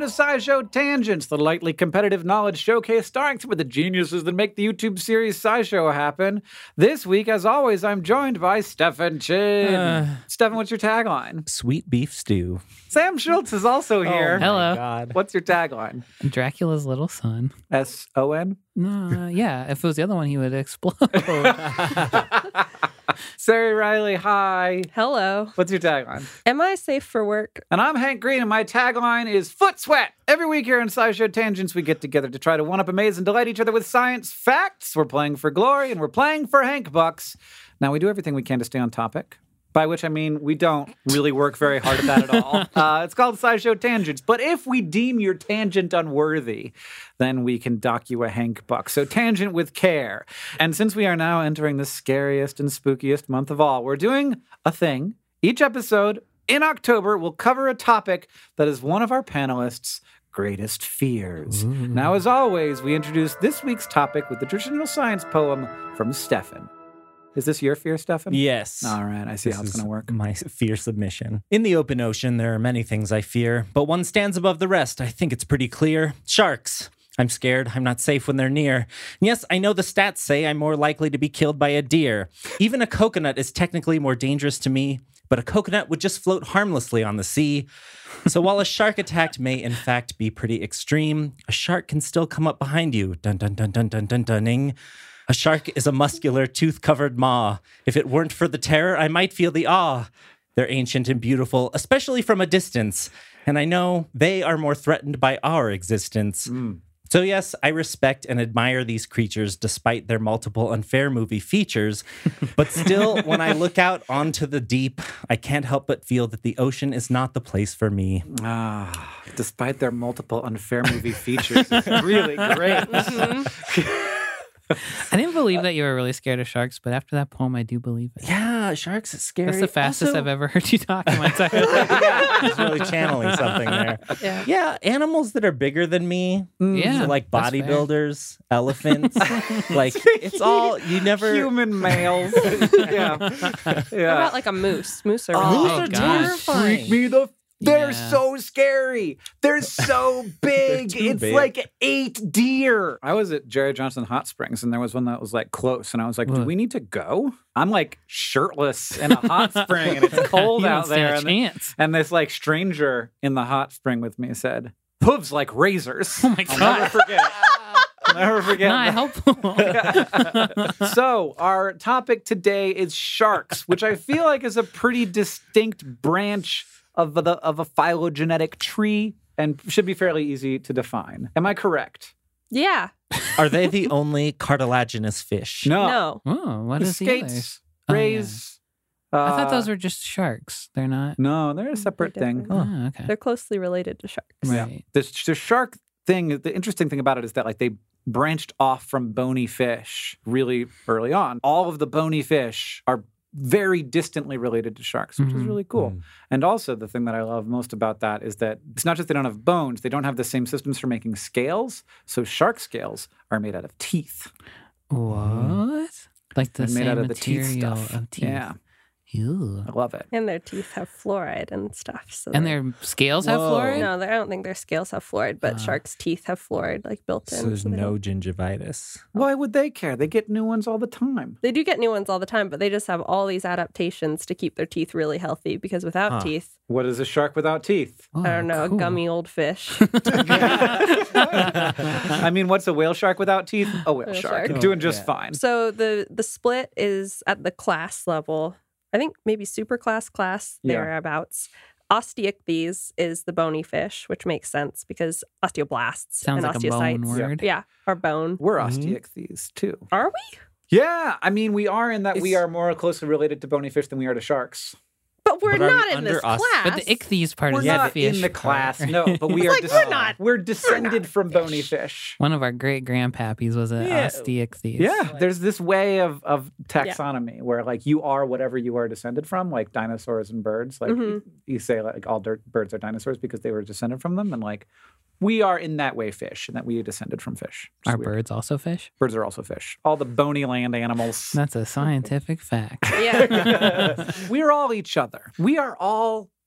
SciShow Tangents, the lightly competitive knowledge showcase starring some of the geniuses that make the YouTube series SciShow happen. This week, as always, I'm joined by Stefan Chin. Stefan, what's your tagline? Sweet beef stew. Sam Schultz is also here. Oh my Hello. God. What's your tagline? Dracula's little son. S-O-N? Yeah, if it was the other one, he would explode. Sari Riley, hi. Hello. What's your tagline? Am I safe for work? And I'm Hank Green, and my tagline is Foot Sweat. Every week here on SciShow Tangents, we get together to try to one-up, amaze, and delight each other with science facts. We're playing for glory, and we're playing for Hank Bucks. Now, we do everything we can to stay on topic, by which I mean we don't really work very hard at that at all. It's called SciShow Tangents. But if we deem your tangent unworthy, then we can dock you a Hank Buck. So tangent with care. And since we are now entering the scariest and spookiest month of all, we're doing a thing. Each episode in October will cover a topic that is one of our panelists' greatest fears. Now, as always, we introduce this week's topic with the traditional science poem from Stefan. Is this your fear, Stefan? Yes. All right, I see how it's going to work. My fear submission. In the open ocean, there are many things I fear, but one stands above the rest. I think it's pretty clear. Sharks. I'm scared. I'm not safe when they're near. And yes, I know the stats say I'm more likely to be killed by a deer. Even a coconut is technically more dangerous to me, but a coconut would just float harmlessly on the sea. So while a shark attack may in fact be pretty extreme, a shark can still come up behind you. Dun dun dun dun dun dun dunning. A shark is a muscular, tooth-covered maw. If it weren't for the terror, I might feel the awe. They're ancient and beautiful, especially from a distance. And I know they are more threatened by our existence. So yes, I respect and admire these creatures despite their multiple unfair movie features. But still, when I look out onto the deep, I can't help but feel that the ocean is not the place for me. Despite their multiple unfair movie features, it's really great. I didn't believe that you were really scared of sharks, but after that poem, I do believe it. Yeah, sharks is scary. That's the fastest I've ever heard you talk in my entire life. Just really channeling something there. Yeah, animals that are bigger than me. Yeah, So like that's fair. bodybuilders, elephants. Like it's all you never. Human males. Yeah. What about like a moose? Moose are Moose Oh, are gosh. terrifying. Freak me the. They're Yeah. so scary. They're so big. They're too It's big. like 8 deer. I was at Jerry Johnson Hot Springs, and there was one that was like close, and I was like, "Do What? we need to go?" I'm like shirtless in a hot spring, and it's cold You out don't stand there. a And, chance. and this like stranger in the hot spring with me said, "Hooves like razors." Oh my I'll God. never forget. I'll never forget. Not that. helpful. So, our topic today is sharks, which I feel like is a pretty distinct branch of a phylogenetic tree and should be fairly easy to define. Am I correct? Yeah. Are they the only cartilaginous fish? No. Oh, what The is the others? skates, Oh, yeah. rays. I thought those were just sharks. They're not. No, they're a separate They're thing. different. Oh, okay. They're closely related to sharks. Right. The shark thing, the interesting thing about it is that like they branched off from bony fish really early on. All of the bony fish are very distantly related to sharks, which is really cool. And also the thing that I love most about that is that it's not just they don't have bones, they don't have the same systems for making scales. So shark scales are made out of teeth. What? Like the They're made same out of the teeth material stuff. of teeth. Yeah, Ew. I love it. And their teeth have fluoride and stuff. So And their scales have Whoa. fluoride? no, I don't think their scales have fluoride, but sharks' teeth have fluoride like built in. So there's they no don't- gingivitis. Why would they care? They get new ones all the time. They do get new ones all the time, but they just have all these adaptations to keep their teeth really healthy because without teeth, What is a shark without teeth? Oh, I don't know, cool. a gummy old fish. I mean, what's a whale shark without teeth? A whale shark. shark. Doing just Yeah. fine. So the split is at the class level. I think maybe super class Yeah. thereabouts. Osteichthyes is the bony fish, which makes sense because osteoblasts Sounds and like a bone osteocytes, word. yeah, are bone. We're osteichthyes too. Are we? Yeah, I mean, we are in that we Is- are more closely related to bony fish than we are to sharks. But we're But are we not in under this us? class. But the ichthyes part We're is not the fish in the part. class, no, but we are. like, we're not. We're descended from bony fish. One of our great grandpappies was an Yeah. osteichthyes. Yeah, there's this way of taxonomy where like you are whatever you are descended from, like dinosaurs and birds. Like you say like all birds are dinosaurs because they were descended from them, and like we are in that way fish, and that we descended from fish. Which is Are weird. birds also fish? Birds are also fish. All the bony land animals. That's a scientific fact. Yeah. We're all each other. We are all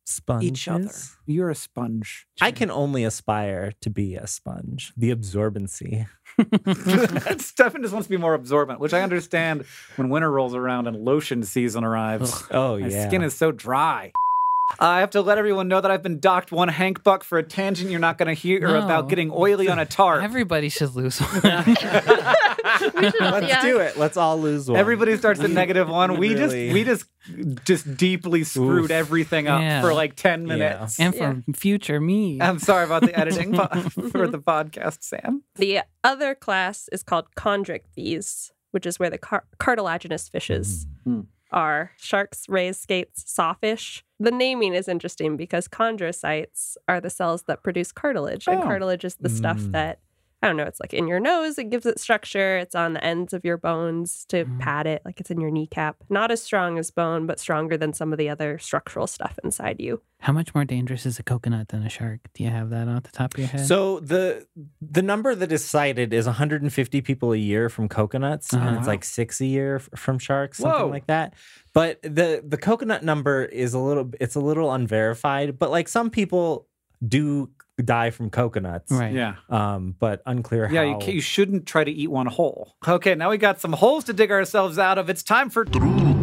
Sponges. each other. You're a sponge. I can only aspire to be a sponge. The absorbency. Stefan just wants to be more absorbent, which I understand when winter rolls around and lotion season arrives. Oh, My yeah. skin is so dry. I have to let everyone know that I've been docked one Hank Buck for a tangent you're not going to hear No. about getting oily on a tarp. Everybody should lose one. Let's do it. Let's all lose one. Everybody starts at -1. Really? We just deeply screwed Oof. everything up Yeah. for like 10 minutes. And for future me. I'm sorry about the editing for the podcast, Sam. The other class is called chondrichthyes, which is where the cartilaginous fishes are. Sharks, rays, skates, sawfish. The naming is interesting because chondrocytes are the cells that produce cartilage. And Oh. cartilage is the stuff that, I don't know, it's like in your nose, it gives it structure. It's on the ends of your bones to pad it, like it's in your kneecap. Not as strong as bone, but stronger than some of the other structural stuff inside you. How much more dangerous is a coconut than a shark? Do you have that off the top of your head? So the number that is cited is 150 people a year from coconuts, and it's like 6 a year from sharks, something Whoa. like that. But the coconut number is a little unverified. But like some people do die from coconuts, right. Yeah. but unclear how. Yeah, you shouldn't try to eat one whole. Okay, now we got some holes to dig ourselves out of. It's time for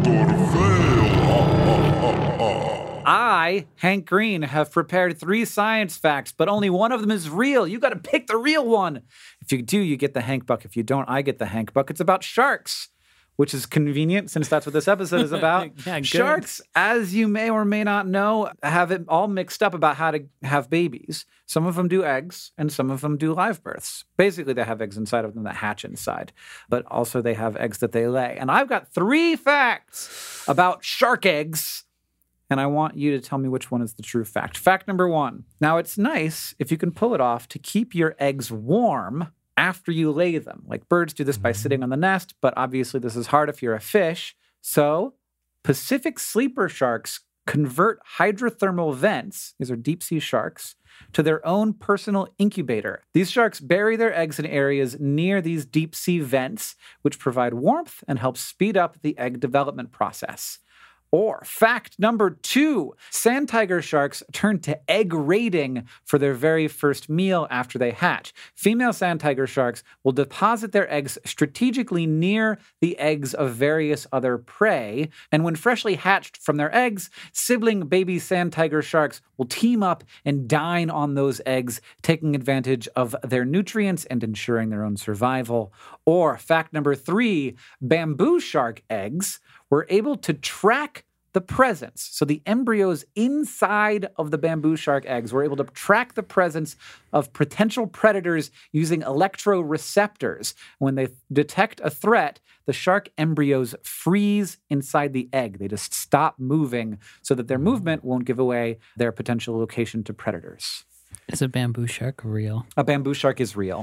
I, Hank Green, have prepared 3 science facts, but only one of them is real. You got to pick the real one. If you do, you get the Hank Buck. If you don't, I get the Hank Buck. It's about sharks, which is convenient since that's what this episode is about. Yeah, good. Sharks, as you may or may not know, have it all mixed up about how to have babies. Some of them do eggs, and some of them do live births. Basically, they have eggs inside of them that hatch inside, but also they have eggs that they lay. And I've got 3 facts about shark eggs, and I want you to tell me which one is the true fact. Fact number 1. Now, it's nice if you can pull it off to keep your eggs warm after you lay them. Like birds do this by sitting on the nest, but obviously this is hard if you're a fish. So Pacific sleeper sharks convert hydrothermal vents, these are deep sea sharks, to their own personal incubator. These sharks bury their eggs in areas near these deep sea vents, which provide warmth and help speed up the egg development process. Or fact number 2, sand tiger sharks turn to egg raiding for their very first meal after they hatch. Female sand tiger sharks will deposit their eggs strategically near the eggs of various other prey. And when freshly hatched from their eggs, sibling baby sand tiger sharks will team up and dine on those eggs, taking advantage of their nutrients and ensuring their own survival. Or fact number 3, bamboo shark eggs were able to track the presence. So the embryos inside of the bamboo shark eggs were able to track the presence of potential predators using electroreceptors. When they detect a threat, the shark embryos freeze inside the egg. They just stop moving so that their movement won't give away their potential location to predators. Is a bamboo shark real? A bamboo shark is real.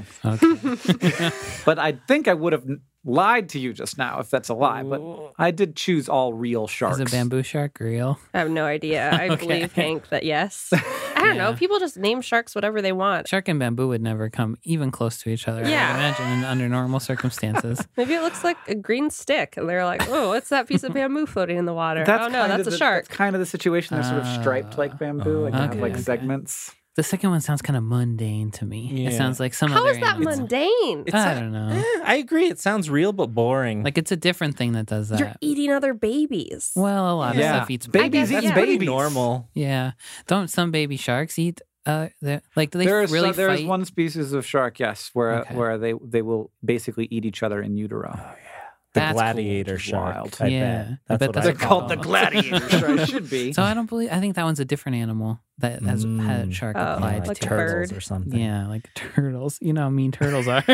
Okay. But I think I would have lied to you just now if that's a lie. But I did choose all real sharks. Is a bamboo shark real? I have no idea. I believe, Hank, that yes. I don't know. People just name sharks whatever they want. Shark and bamboo would never come even close to each other. Yeah. I would imagine under normal circumstances. Maybe it looks like a green stick, and they're like, "Oh, what's that piece of bamboo floating in the water?" Oh no, kind that's of a shark. That's kind of the situation. They're sort of striped like bamboo, like they have like okay. segments. The second one sounds kind of mundane to me. Yeah. It sounds like some How other is that animal. mundane? I don't know. I agree. It sounds real but boring. Like it's a different thing that does that. You're eating other babies. Well, a lot of Yeah. stuff eats Babies guess, eat yeah. babies. normal. Yeah. Don't some baby sharks eat? Do they There is really there is fight? one species of shark, yes, where Okay. where they will basically eat each other in utero. The That's gladiator cool. shark. Wild. I Yeah. bet. I That's bet what that's I a call called them. the gladiator shark. It should be. So I think that one's a different animal that has had shark Oh, applied like to. a bird. Turtles or something. Yeah, like turtles. You know how mean turtles are.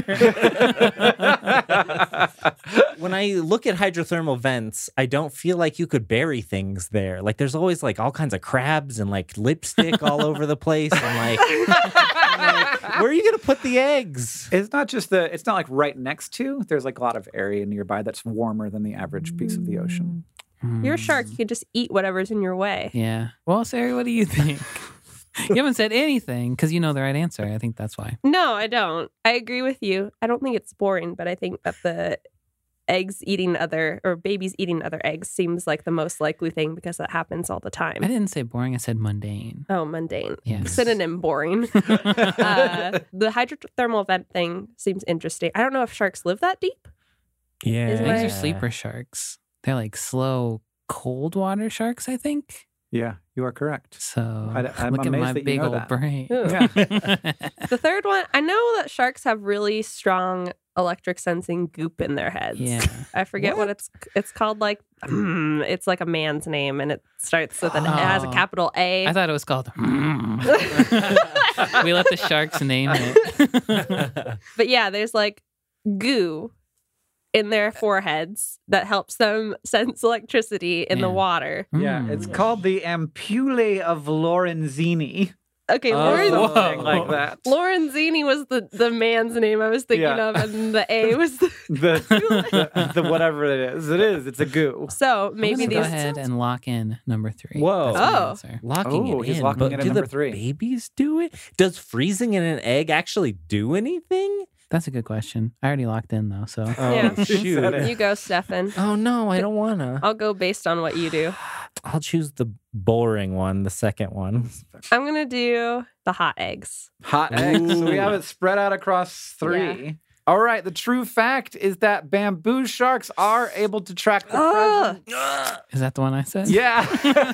When I look at hydrothermal vents, I don't feel like you could bury things there. Like there's always like all kinds of crabs and like lipstick all over the place. And like, where are you going to put the eggs? It's not just it's not like right next to. There's like a lot of area nearby that's warmer than the average piece of the ocean. You're a shark. You can just eat whatever's in your way. Yeah. Well, Sarah, what do you think? You haven't said anything because you know the right answer. I think that's why. No, I don't. I agree with you. I don't think it's boring, but I think that the babies eating other eggs seems like the most likely thing because that happens all the time. I didn't say boring. I said mundane. Oh, mundane. Yes. Synonym boring. The hydrothermal vent thing seems interesting. I don't know if sharks live that deep. Yeah. Is These my- are sleeper sharks. They're like slow, cold water sharks, I think. Yeah, you are correct. So I'm look at amazed my that you big know old that. brain. Ooh. Yeah. The third one, I know that sharks have really strong electric sensing goop in their heads. Yeah. I forget what it's called. Like it's like a man's name, and it starts with it has a Oh. capital A. I thought it was called. We let the sharks name it. But yeah, there's like goo in their foreheads that helps them sense electricity in the Yeah. water. Yeah, it's called the ampullae of Lorenzini. Okay, Or Oh. something like that. Lorenzini was the man's name I was thinking Yeah. of, and the A was the. The whatever it is. It's a goo. So maybe I'm these. gonna go ahead and lock in number 3. Whoa. That's my Oh. answer. Locking Oh, it he's in. locking but it at do number the 3. babies do it? Does freezing in an egg actually do anything? That's a good question. I already locked in though, so Yeah. She said it. You go, Stefan. Oh no, I don't wanna. I'll go based on what you do. I'll choose the boring one, the second one. I'm gonna do the hot eggs. Hot eggs. So we Ooh. have it spread out across 3. All right. The true fact is that bamboo sharks are able to track the Ugh. presence. is that the one I said? Yeah.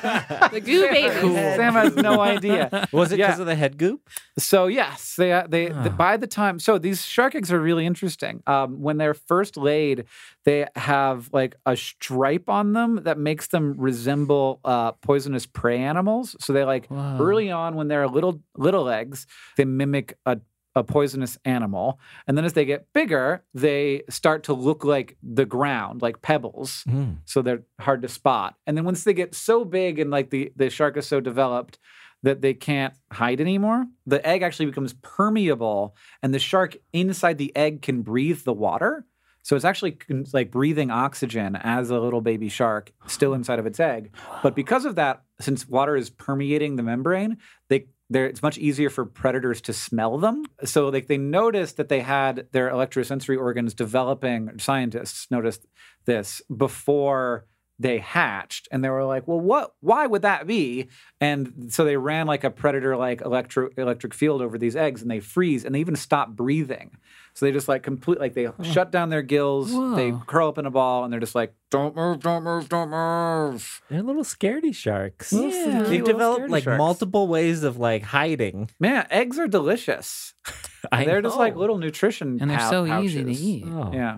The goo babies. Sam has no idea. Was it because Yeah. of the head goop? So yes, Ah. by the time, so these shark eggs are really interesting. When they're first laid, they have like a stripe on them that makes them resemble poisonous prey animals. So they like Whoa. early on when they're little eggs, they mimic a poisonous animal, and then as they get bigger, they start to look like the ground, like pebbles. So they're hard to spot. And then once they get so big and like the shark is so developed that they can't hide anymore, the egg actually becomes permeable and the shark inside the egg can breathe the water. So it's actually like breathing oxygen as a little baby shark still inside of its egg. But because of that, since water is permeating the membrane, it's much easier for predators to smell them. So like they noticed that they had their electrosensory organs developing, scientists noticed this before they hatched, and they were like, well, why would that be? And so they ran like a predator like electric field over these eggs, and they freeze, and they even stop breathing. So they just like they shut down their gills, Whoa. they curl up in a ball, and they're just like, don't move, don't move, don't move. They're little scaredy sharks. Yeah. They've Little developed scaredy like sharks. multiple ways of like hiding. Man, eggs are delicious. They're just like little nutrition And they're so easy to pouches. eat. Oh. Yeah.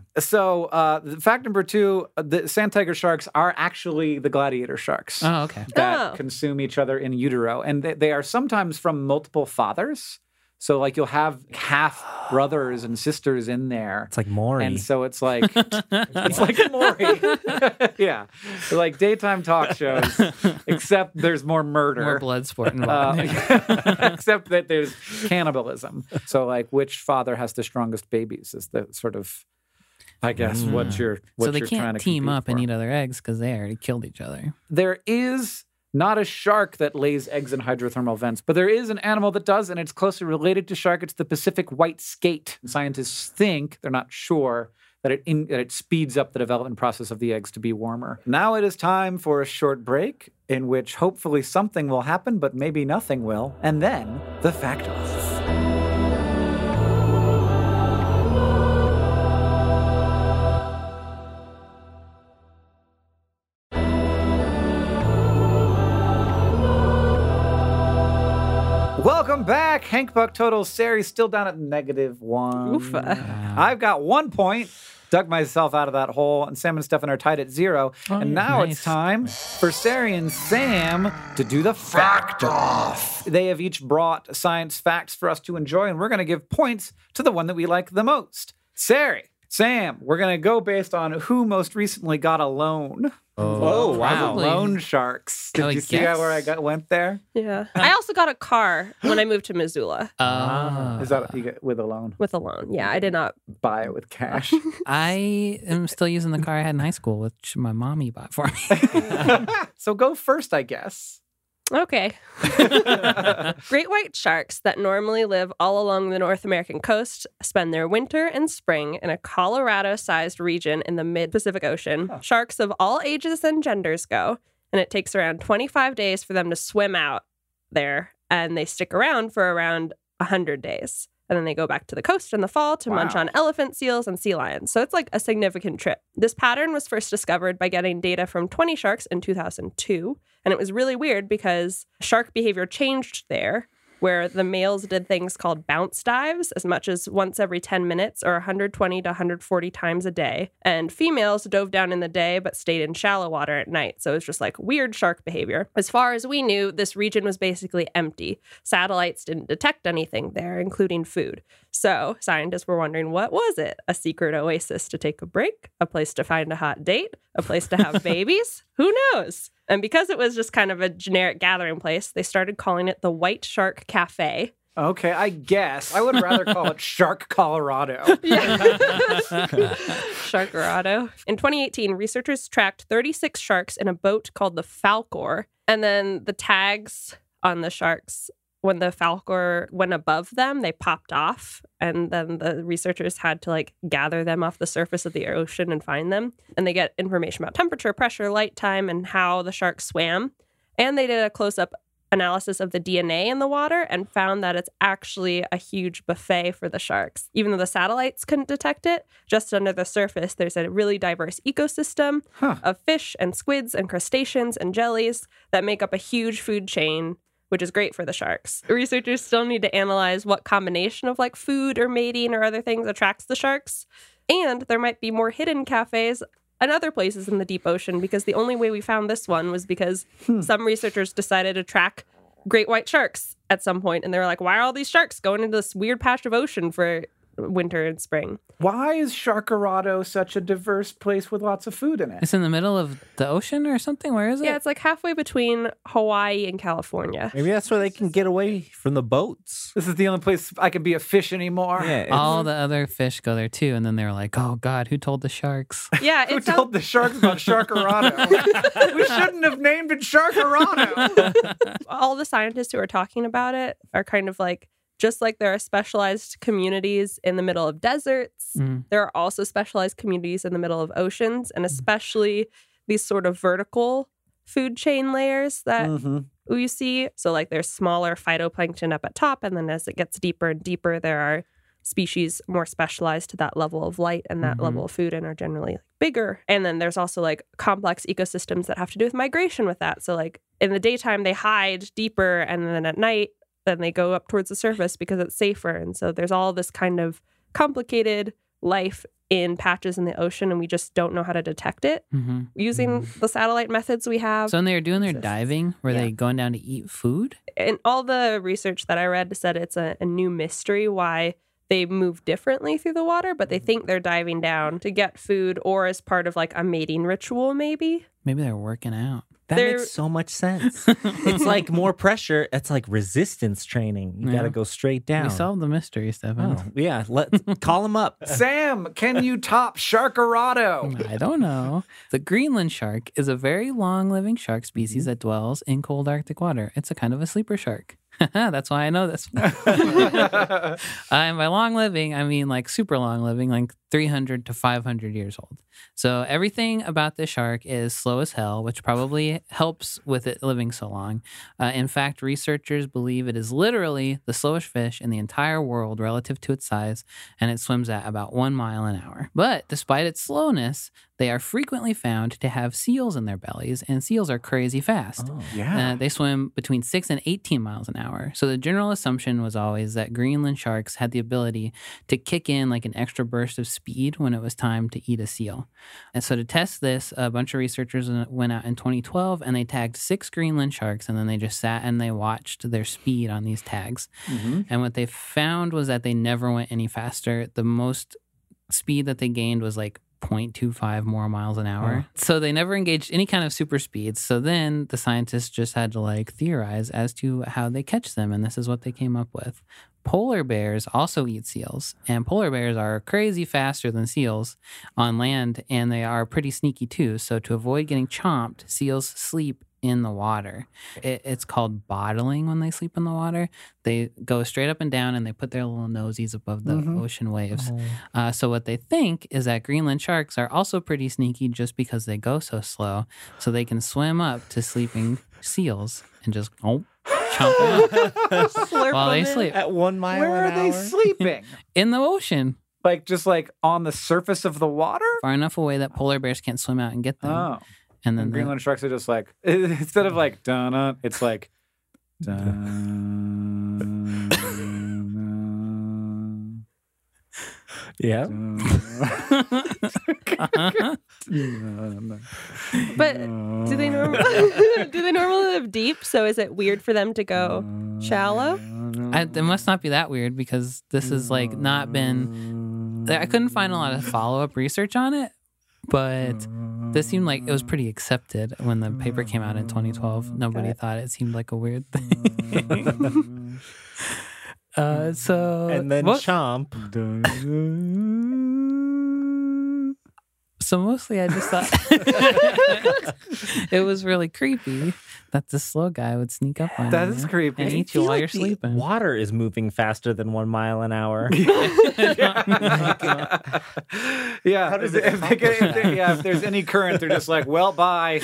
So fact number 2, the sand tiger sharks are actually the gladiator sharks Oh, okay. that Oh. consume each other in utero. And they are sometimes from multiple fathers. So like you'll have half brothers and sisters in there. It's like Maury. And so it's like it's like Maury. Yeah. Like daytime talk shows, except there's more murder. More blood sport involved. Except that there's cannibalism. So, like, which father has the strongest babies is the sort of, I guess, what you're so they you're trying can't to team compete up and for. eat other eggs because they already killed each other. There is not a shark that lays eggs in hydrothermal vents, but there is an animal that does, and it's closely related to shark. It's the Pacific white skate. Scientists think, they're not sure, that it speeds up the development process of the eggs to be warmer. Now it is time for a short break in which hopefully something will happen, but maybe nothing will. And then the fact off. Welcome back. Hank Buck total. Sari's still down at -1. Oofa. I've got 1 point. Dug myself out of that hole, and Sam and Stefan are tied at 0. And now nice. it's time for Sari and Sam to do the fact off. They have each brought science facts for us to enjoy, and we're going to give points to the one that we like the most. Sari, Sam, we're going to go based on who most recently got a loan. Oh, wow. Probably. Loan sharks. Did I you see guess. where I went there? Yeah. I also got a car when I moved to Missoula Is that you get with a loan? with a loan. Yeah, I did not. Buy it with cash. I am still using the car I had in high school, which my mommy bought for me. So go first, I guess. Okay. Great white sharks that normally live all along the North American coast spend their winter and spring in a Colorado-sized region in the mid-Pacific Ocean. Sharks of all ages and genders go, and it takes around 25 days for them to swim out there, and they stick around for around 100 days. And then they go back to the coast in the fall to munch on elephant seals and sea lions. So it's like a significant trip. This pattern was first discovered by getting data from 20 sharks in 2002. And it was really weird because shark behavior changed there, where the males did things called bounce dives as much as once every 10 minutes or 120 to 140 times a day. And females dove down in the day but stayed in shallow water at night. So it's just like weird shark behavior. As far as we knew, this region was basically empty. Satellites didn't detect anything there, including food. So scientists were wondering, what was it? A secret oasis to take a break? A place to find a hot date? A place to have babies? Who knows? And because it was just kind of a generic gathering place, they started calling it the White Shark Cafe. Okay, I guess. I would rather call it Shark Colorado. Sharkorado. In 2018, researchers tracked 36 sharks in a boat called the Falkor. And then the tags on the sharks, when the Falkor went above them, they popped off. And then the researchers had to like gather them off the surface of the ocean and find them. And they get information about temperature, pressure, light time, and how the sharks swam. And they did a close-up analysis of the DNA in the water and found that it's actually a huge buffet for the sharks. Even though the satellites couldn't detect it, just under the surface, there's a really diverse ecosystem of fish and squids and crustaceans and jellies that make up a huge food chain, which is great for the sharks. Researchers still need to analyze what combination of like food or mating or other things attracts the sharks. And there might be more hidden cafes and other places in the deep ocean, because the only way we found this one was because some researchers decided to track great white sharks at some point. And they were like, why are all these sharks going into this weird patch of ocean for winter and spring? Why is Sharkorado such a diverse place with lots of food in it? It's in the middle of the ocean or something? Where is it? Yeah, it's like halfway between Hawaii and California. Maybe that's where they can get away from the boats. This is the only place I can be a fish anymore. Yeah, All the other fish go there too. And then they were like, oh God, who told the sharks? Yeah, Who it told the sharks about Sharkorado? We shouldn't have named it Sharkorado. all the scientists who are talking about it are kind of like, just like there are specialized communities in the middle of deserts, there are also specialized communities in the middle of oceans, and especially these sort of vertical food chain layers that you see. So like there's smaller phytoplankton up at top, and then as it gets deeper and deeper, there are species more specialized to that level of light and that level of food and are generally bigger. And then there's also like complex ecosystems that have to do with migration with that. So like in the daytime, they hide deeper, and then at night, then they go up towards the surface because it's safer. And so there's all this kind of complicated life in patches in the ocean, and we just don't know how to detect it using the satellite methods we have. So when they were doing their diving, were they going down to eat food? And all the research that I read said it's a new mystery why they move differently through the water, but they think they're diving down to get food or as part of like a mating ritual, maybe. Maybe they're working out. That makes so much sense. It's like more pressure. It's like resistance training. You got to go straight down. We solved the mystery, Stefan. Oh, yeah, let's call him up. Sam, can you top Sharkorado? I don't know. The Greenland shark is a very long-living shark species that dwells in cold Arctic water. It's a kind of a sleeper shark. That's why I know this. And by long living, I mean like super long living, like 300 to 500 years old. So everything about this shark is slow as hell, which probably helps with it living so long. In fact, researchers believe it is literally the slowest fish in the entire world relative to its size, and it swims at about 1 mile an hour. But despite its slowness, they are frequently found to have seals in their bellies, and seals are crazy fast. Oh, yeah. They swim between 6 and 18 miles an hour. So the general assumption was always that Greenland sharks had the ability to kick in like an extra burst of speed when it was time to eat a seal. And so to test this, a bunch of researchers went out in 2012 and they tagged 6 Greenland sharks, and then they just sat and they watched their speed on these tags. And what they found was that they never went any faster. The most speed that they gained was like 0.25 more miles an hour. So they never engaged any kind of super speeds. So then the scientists just had to like theorize as to how they catch them. And this is what they came up with. Polar bears also eat seals, and polar bears are crazy faster than seals on land, and they are pretty sneaky too. So to avoid getting chomped, seals sleep in the water. It's called bottling when they sleep in the water. They go straight up and down and they put their little nosies above the ocean waves. So what they think is that Greenland sharks are also pretty sneaky just because they go so slow. So they can swim up to sleeping seals and just chomp them up while they sleep At 1 mile Where an are they hour? sleeping? in the ocean, Like just like on the surface of the water? far enough away that polar bears can't swim out and get them. Oh. And then And Greenland sharks are just like, instead of like, dun it's like, dun, Yeah. But do they normally live deep? So is it weird for them to go shallow? It must not be that weird because this has like not been. I couldn't find a lot of follow up research on it, but this seemed like it was pretty accepted when the paper came out in 2012. Nobody thought it seemed like a weird thing. And then chomp. So mostly I just thought it was really creepy that this slow guy would sneak up on That you is creepy. and I eat you feel while like you're the sleeping. Water is moving faster than 1 mile an hour. Yeah. How does if, it if they get, if there's any current, they're just like, well, bye.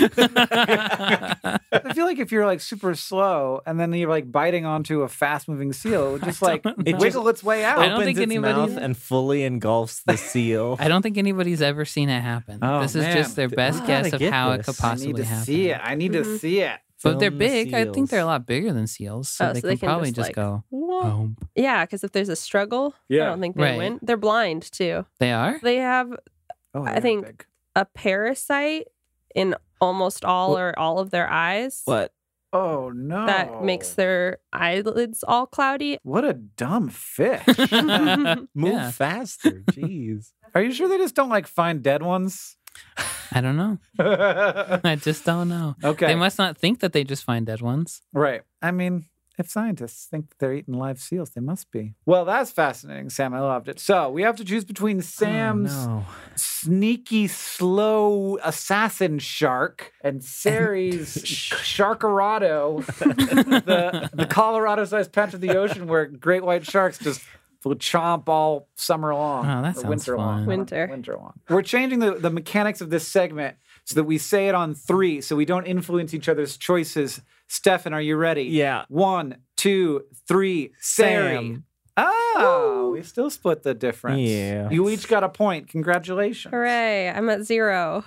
I feel like if you're like super slow and then you're like biting onto a fast moving seal, it would just like wiggle its way out. I don't Opens think its anybody- mouth and fully engulfs the seal. I don't think anybody's ever seen it happen. Oh, This is man. just their best We guess gotta of get how this. it could I possibly need to happen. see it. I need to see it. But they're Film the big. I think seals. they're a lot bigger than seals. So Oh, they so can probably just like, go. "Whoa." Boom. Yeah, because if there's a struggle, I Yeah. don't think they Right. win. They're blind too. They are? They have Oh, I they're think- big. a parasite in almost all or all of their eyes What? Oh no. that makes their eyelids all cloudy. What a dumb fish. Move Yeah. faster. Jeez. Are you sure they just don't like find dead ones? I don't know. I just don't know. Okay. They must not think that they just find dead ones. Right. I mean, if scientists think they're eating live seals, they must be. Well, that's fascinating, Sam. I loved it. So we have to choose between Sam's Oh, sneaky, slow assassin shark and Sari's Sharkorado, the Colorado-sized patch of the ocean where great white sharks just will chomp all summer long. Oh, that or sounds winter long. fun. Winter. long. We're changing the mechanics of this segment so that we say it on 3 so we don't influence each other's choices. Stefan, are you ready? yeah. 1, 2, 3, Sari. Sam. Oh, we still split the difference. Yeah. You each got a point. Congratulations. Hooray, I'm at 0.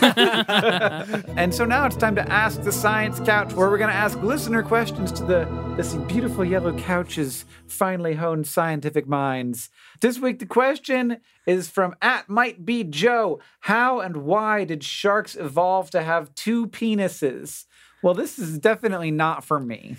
And so now it's time to Ask the Science Couch, where we're going to ask listener questions to this beautiful yellow couch's finely honed scientific minds. This week, the question is from @MightBeJoe. How and why did sharks evolve to have 2 penises? Well, this is definitely not for me.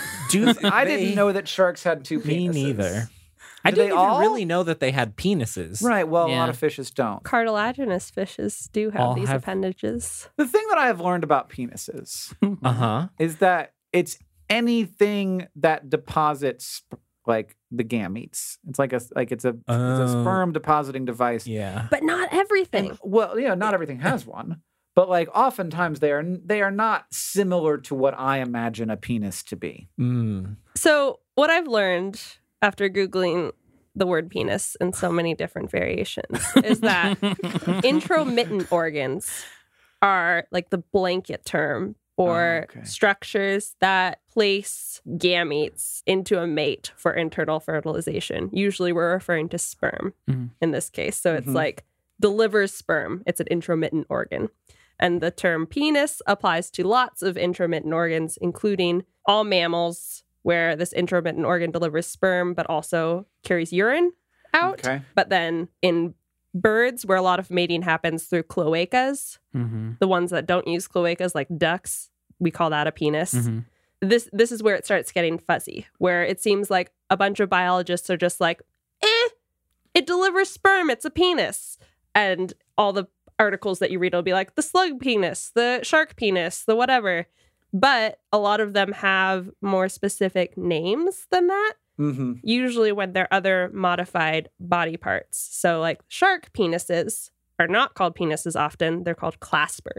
I didn't know that sharks had 2 penises. Me neither. I Do they didn't even all? really know that they had penises. Right. Well, a lot Yeah. of fishes don't. Cartilaginous fishes do have All these have- appendages. The thing that I have learned about penises Uh huh. is that it's anything that deposits like the gametes. It's like it's a Oh. sperm depositing device. Yeah. But not everything. Well, not everything has one, but like oftentimes they are not similar to what I imagine a penis to be. Mm. So, what I've learned after Googling the word penis in so many different variations is that intromittent organs are like the blanket term or Oh, okay. structures that place gametes into a mate for internal fertilization. Usually we're referring to sperm Mhm. in this case. So it's Mhm. like delivers sperm. It's an intromittent organ. And the term penis applies to lots of intromittent organs, including all mammals, where this intromittent organ delivers sperm but also carries urine out. Okay. But then in birds, where a lot of mating happens through cloacas, Mm-hmm. the ones that don't use cloacas, like ducks, we call that a penis. Mm-hmm. This is where it starts getting fuzzy, where it seems like a bunch of biologists are just like, it delivers sperm, it's a penis. And all the articles that you read will be like the slug penis, the shark penis, the whatever. But a lot of them have more specific names than that, Mm-hmm. usually when they're other modified body parts. So like shark penises are not called penises often, they're called claspers.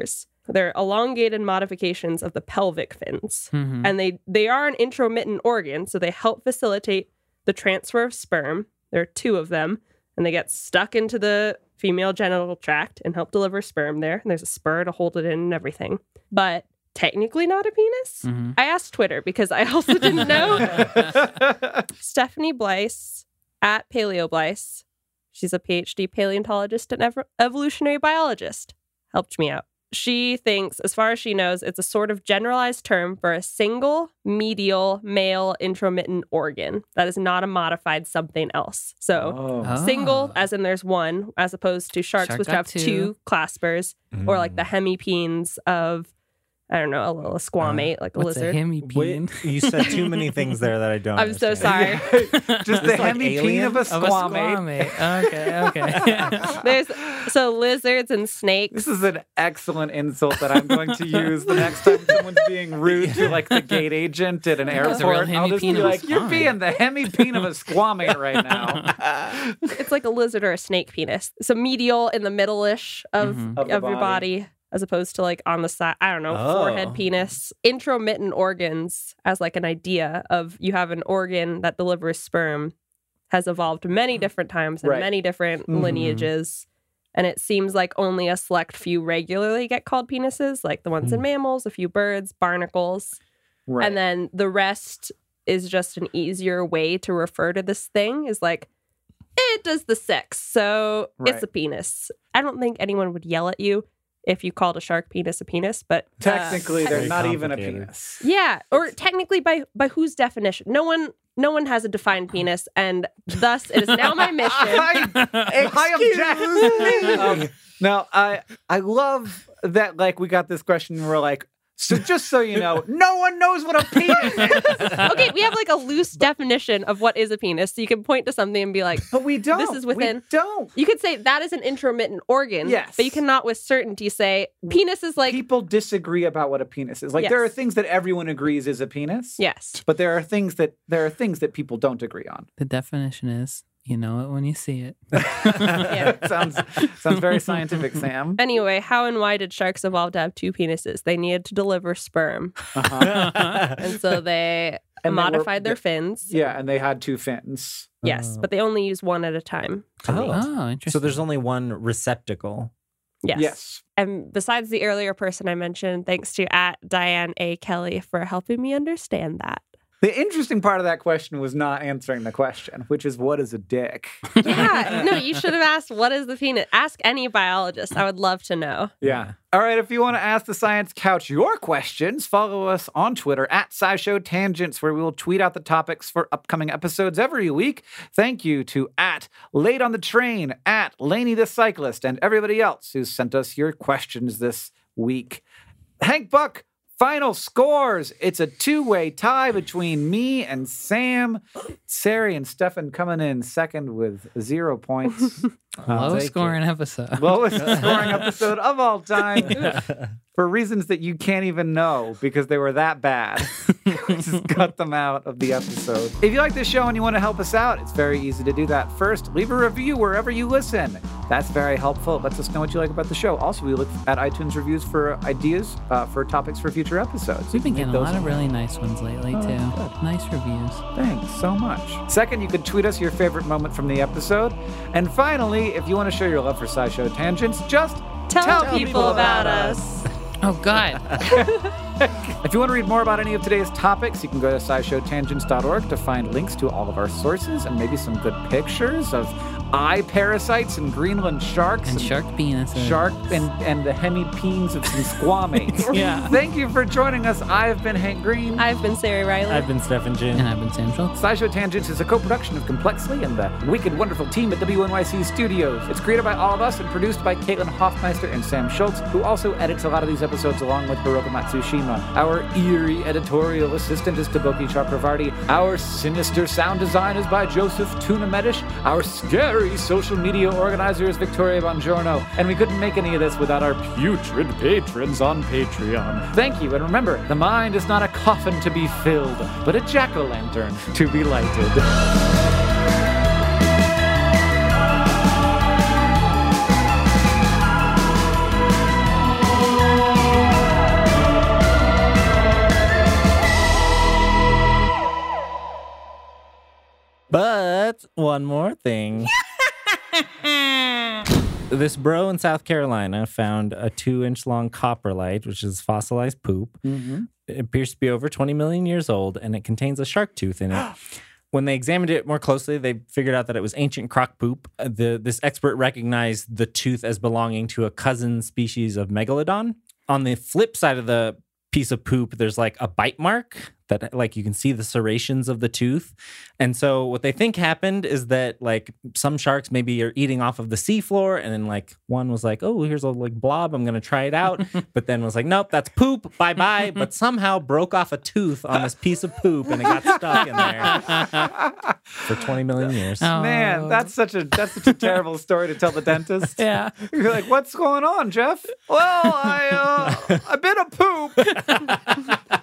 They're elongated modifications of the pelvic fins. Mhm. And they are an intromittent organ, so they help facilitate the transfer of sperm. There are 2 of them, and they get stuck into the female genital tract and help deliver sperm there. And there's a spur to hold it in and everything. But technically not a penis. Mhm. I asked Twitter because I also didn't know. Stephanie Blyce at PaleoBlyce. She's a PhD paleontologist and evolutionary biologist. Helped me out. She thinks, as far as she knows, it's a sort of generalized term for a single medial male intromittent organ that is not a modified something else. So Oh. single, as in there's one, as opposed to sharks, Shark which got have 2 claspers, or like the hemipenes of, I don't know, a little squamate, like a What's lizard. a hemipene? Wait, you said too many things there that I don't I'm so understand. sorry. Just the It's like hemipene Alien? of a Of a squamate. squamate. Okay. There's so lizards and snakes. This is an excellent insult that I'm going to use the next time someone's being rude to like the gate agent at an That was a real airport. I'll just be hemipene of a like, "You're squamate." being the hemipene of a squamate right now." It's like a lizard or a snake penis. So medial in the middle-ish of Mhm. Of the your body. body, as opposed to like on the side, I don't know, Oh. forehead penis. Intromittent organs as like an idea of you have an organ that delivers sperm has evolved many different times and Right. many different Mhm. lineages. And it seems like only a select few regularly get called penises, like the ones in mammals, a few birds, barnacles. Right. And then the rest is just an easier way to refer to this thing is like, it does the sex, so Right. it's a penis. I don't think anyone would yell at you if you called a shark penis a penis, but Technically, they're Very not even a complicated. penis. yeah, or technically by whose definition? No one has a defined penis, and thus it is now my mission. I object. Now, I love that. Like, we got this question. And we're like, so just so you know, no one knows what a penis is. Okay, we have like a loose definition of what is a penis, so you can point to something and be like, But we don't. This is within- We don't. you could say that is an intromittent organ, Yes. but you cannot with certainty say penis is like People disagree about what a penis is. Like, there are Yes. thing that everyone agrees is a penis. yes. But there are things that people don't agree on. The definition is, you know it when you see it. sounds very scientific, Sam. Anyway, how and why did sharks evolve to have 2 penises? They needed to deliver sperm, Uh-huh. and so they And they modified were- their fins. Yeah, and they had 2 fins. Yes, but they only use one at a time. Oh, interesting. So there's only one receptacle. Yes. Yes. And besides the earlier person I mentioned, thanks to at Diane A. Kelly for helping me understand that. The interesting part of that question was not answering the question, which is what is a dick? Yeah, no, you should have asked, what is the penis? Ask any biologist. I would love to know. Yeah. All right, if you want to ask the Science Couch your questions, follow us on Twitter at SciShow Tangents, where we will tweet out the topics for upcoming episodes every week. Thank you to at Late on the Train, at Laney the Cyclist, and everybody else who sent us your questions this week. Hank Buck, final scores. It's a 2-way tie between me and Sam. Sari and Stefan coming in second with 0 points. Low scoring episode. Lowest scoring episode of all time for reasons that you can't even know because they were that bad. We just cut them out of the episode. If you like this show and you want to help us out, it's very easy to do that. First, leave a review wherever you listen. That's very helpful. It lets us know what you like about the show. Also, we look at iTunes reviews for ideas for topics for future episodes. We've been You can getting make a lot those of really nice ones lately, too. good. Nice reviews. Thanks so much. Second, you could tweet us your favorite moment from the episode. And finally, if you want to show your love for SciShow Tangents, just Tell people about us. Oh, God. If you want to read more about any of today's topics, you can go to scishowtangents.org to find links to all of our sources and maybe some good pictures of eye parasites and Greenland sharks And shark penises. shark and the hemipenes of some squamates. Yeah. Thank you for joining us. I've been Hank Green. I've been Sari Riley. I've been Stefan Jin. And I've been Sam Schultz. SciShow Tangents is a co-production of Complexly and the wicked, wonderful team at WNYC Studios. It's created by all of us and produced by Caitlin Hoffmeister and Sam Schultz, who also edits a lot of these episodes along with Hiroko Matsushima. Our eerie editorial assistant is Taboki Chakravarti. Our sinister sound design is by Joseph Tunamedish. Our scary social media organizer is Victoria Bongiorno. And we couldn't make any of this without our putrid patrons on Patreon. Thank you, and remember, the mind is not a coffin to be filled, but a jack-o'-lantern to be lighted. But one more thing. This bro in South Carolina found a 2-inch long coprolite, which is fossilized poop. It appears to be over 20 million years old, and it contains a shark tooth in it. When they examined it more closely, they figured out that it was ancient croc poop. This expert recognized the tooth as belonging to a cousin species of megalodon. On the flip side of the piece of poop, there's like a bite mark that like you can see the serrations of the tooth. And so what they think happened is that like some sharks maybe are eating off of the seafloor, and then like one was like, oh, here's a like blob, I'm gonna try it out. But then was like, nope, that's poop, bye-bye. But somehow broke off a tooth on this piece of poop, and it got stuck in there for 20 million years. Oh. Man, that's such a terrible story to tell the dentist. Yeah. You're like, what's going on, Jeff? Well, I bit of poop.